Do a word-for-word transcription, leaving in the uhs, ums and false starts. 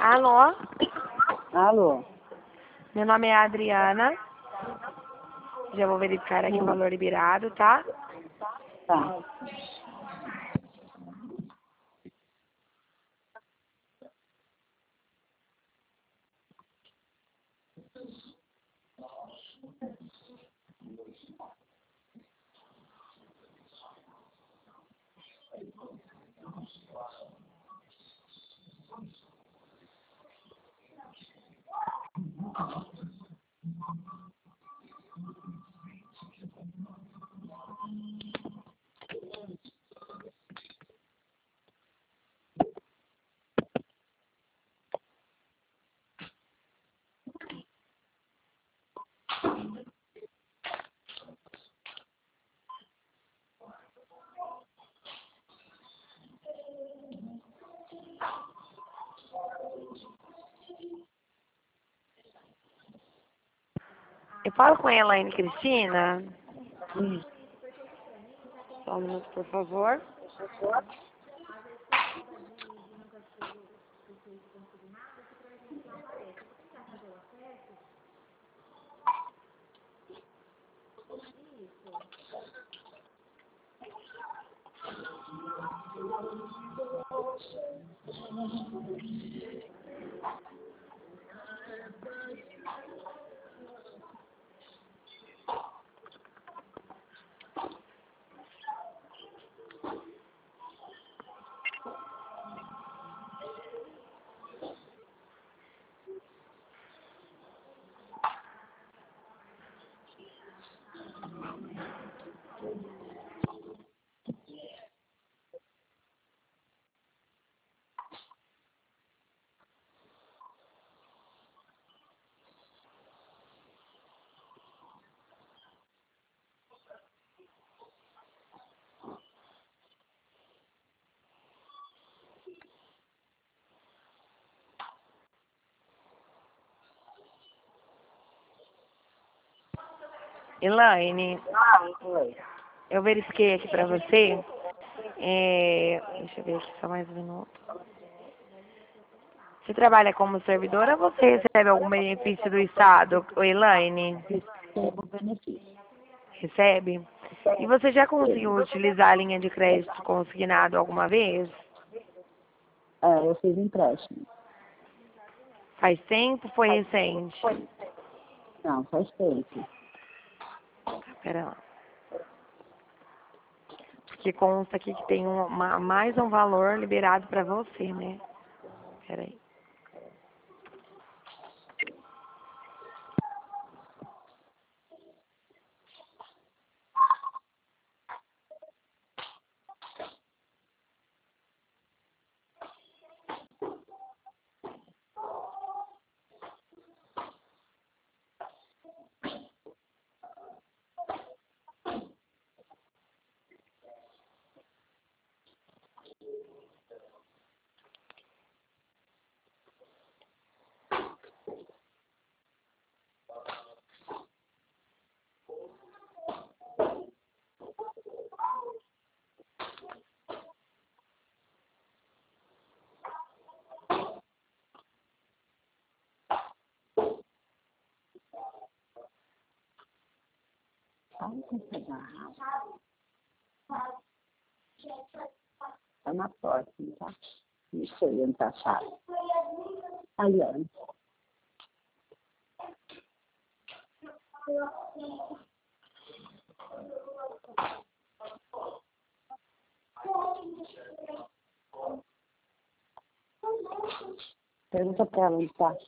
Alô? Alô? Meu nome é Adriana. Já vou verificar aqui o valor liberado, tá? Tá. Eu falo com a Elaine Cristina? Hum. Só um minuto, por favor. Elaine, Ah, oi. eu verifiquei aqui pra você. É, deixa eu ver aqui só mais um minuto. Você trabalha como servidora ou você recebe algum benefício do Estado, ô Elaine? Recebo benefício. Recebe? E você já conseguiu utilizar a linha de crédito consignado alguma vez? É, eu fiz empréstimo. Faz tempo ou foi recente? Não, faz tempo. Pera lá. Porque consta aqui que tem um, uma, mais um valor liberado para você, né? Pera aí. Ai, que pegar. Tá na porta, não tá? Não sei onde tá a chave. Aí, ó. Pergunta pra ela onde tá.